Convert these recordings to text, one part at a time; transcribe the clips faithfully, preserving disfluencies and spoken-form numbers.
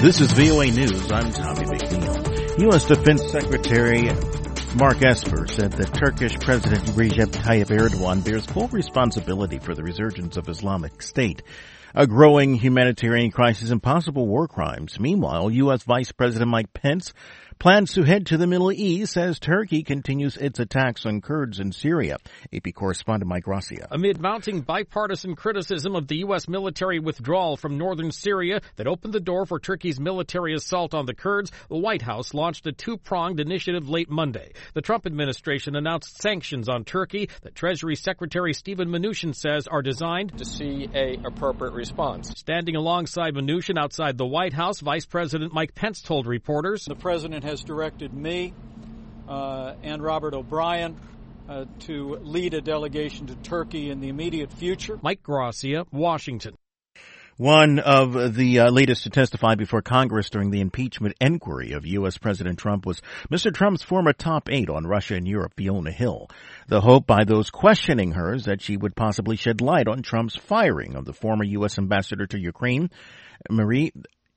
This is V O A News. I'm Tommy McNeil. U S. Defense Secretary Mark Esper said that Turkish President Recep Tayyip Erdogan bears full responsibility for the resurgence of Islamic State, a growing humanitarian crisis and possible war crimes. Meanwhile, U S. Vice President Mike Pence plans to head to the Middle East as Turkey continues its attacks on Kurds in Syria. A P correspondent Mike Gracia. Amid mounting bipartisan criticism of the U S military withdrawal from northern Syria that opened the door for Turkey's military assault on the Kurds, the White House launched a two-pronged initiative late Monday. The Trump administration announced sanctions on Turkey that Treasury Secretary Steven Mnuchin says are designed to see a appropriate response. Standing alongside Mnuchin outside the White House, Vice President Mike Pence told reporters, "The president has directed me uh, and Robert O'Brien uh, to lead a delegation to Turkey in the immediate future." Mike Gracia, Washington. One of the uh, latest to testify before Congress during the impeachment inquiry of U S. President Trump was Mister Trump's former top aide on Russia and Europe, Fiona Hill. The hope by those questioning her is that she would possibly shed light on Trump's firing of the former U S. ambassador to Ukraine, Marie,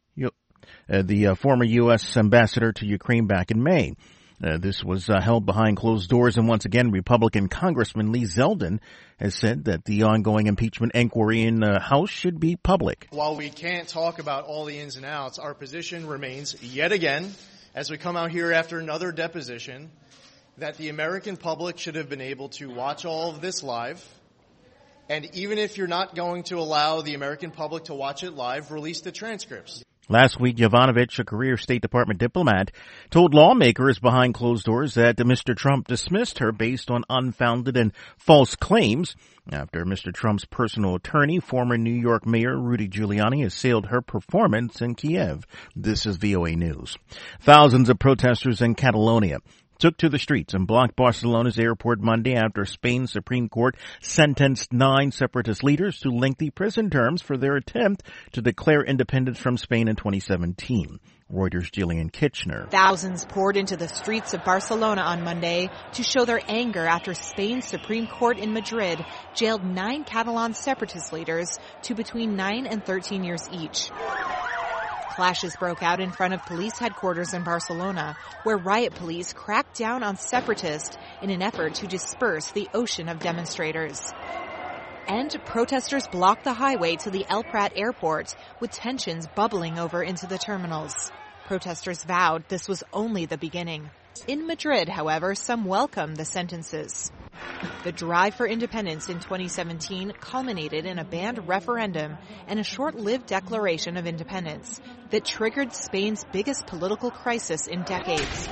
uh, the uh, former U S. ambassador to Ukraine back in May. Uh, this was uh, held behind closed doors, and once again, Republican Congressman Lee Zeldin has said that the ongoing impeachment inquiry in the House should be public. While we can't talk about all the ins and outs, our position remains, yet again, as we come out here after another deposition, that the American public should have been able to watch all of this live. And even if you're not going to allow the American public to watch it live, release the transcripts. Last week, Yovanovitch, a career State Department diplomat, told lawmakers behind closed doors that Mister Trump dismissed her based on unfounded and false claims after Mister Trump's personal attorney, former New York Mayor Rudy Giuliani, assailed her performance in Kiev. This is V O A News. Thousands of protesters in Catalonia took to the streets and blocked Barcelona's airport Monday after Spain's Supreme Court sentenced nine separatist leaders to lengthy prison terms for their attempt to declare independence from Spain in twenty seventeen. Reuters' Jillian Kitchener. Thousands poured into the streets of Barcelona on Monday to show their anger after Spain's Supreme Court in Madrid jailed nine Catalan separatist leaders to between nine and thirteen years each. Clashes broke out in front of police headquarters in Barcelona, where riot police cracked down on separatists in an effort to disperse the ocean of demonstrators. And protesters blocked the highway to the El Prat airport, with tensions bubbling over into the terminals. Protesters vowed this was only the beginning. In Madrid, however, some welcomed the sentences. The drive for independence in twenty seventeen culminated in a banned referendum and a short-lived declaration of independence that triggered Spain's biggest political crisis in decades.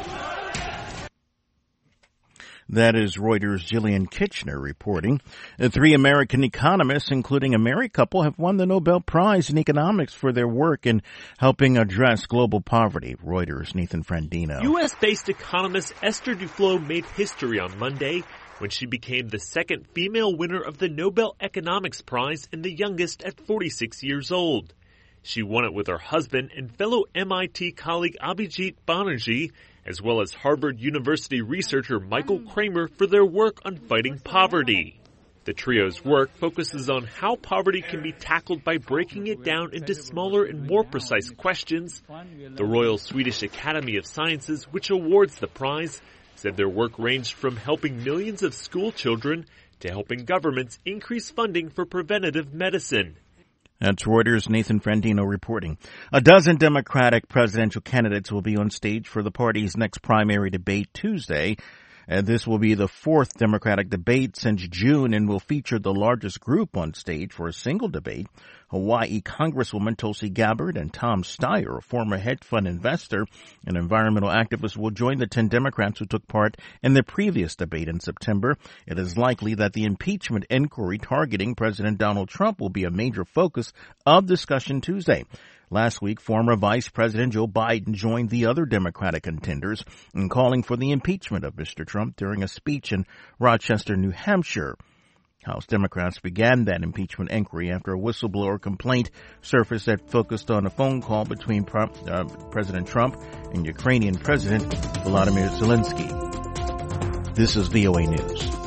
That is Reuters' Jillian Kitchener reporting. The three American economists, including a married couple, have won the Nobel Prize in Economics for their work in helping address global poverty. Reuters' Nathan Frandino. U S-based economist Esther Duflo made history on Monday when she became the second female winner of the Nobel Economics Prize and the youngest at forty-six years old. She won it with her husband and fellow M I T colleague Abhijit Banerjee, as well as Harvard University researcher Michael Kramer for their work on fighting poverty. The trio's work focuses on how poverty can be tackled by breaking it down into smaller and more precise questions. The Royal Swedish Academy of Sciences, which awards the prize, said their work ranged from helping millions of school children to helping governments increase funding for preventative medicine. That's Reuters' Nathan Frandino reporting. A dozen Democratic presidential candidates will be on stage for the party's next primary debate Tuesday. Uh, this will be the fourth Democratic debate since June and will feature the largest group on stage for a single debate. Hawaii Congresswoman Tulsi Gabbard and Tom Steyer, a former hedge fund investor and environmental activist, will join the ten Democrats who took part in the previous debate in September. It is likely that the impeachment inquiry targeting President Donald Trump will be a major focus of discussion Tuesday. Last week, former Vice President Joe Biden joined the other Democratic contenders in calling for the impeachment of Mister Trump during a speech in Rochester, New Hampshire. House Democrats began that impeachment inquiry after a whistleblower complaint surfaced that focused on a phone call between uh, President Trump and Ukrainian President Volodymyr Zelensky. This is V O A News.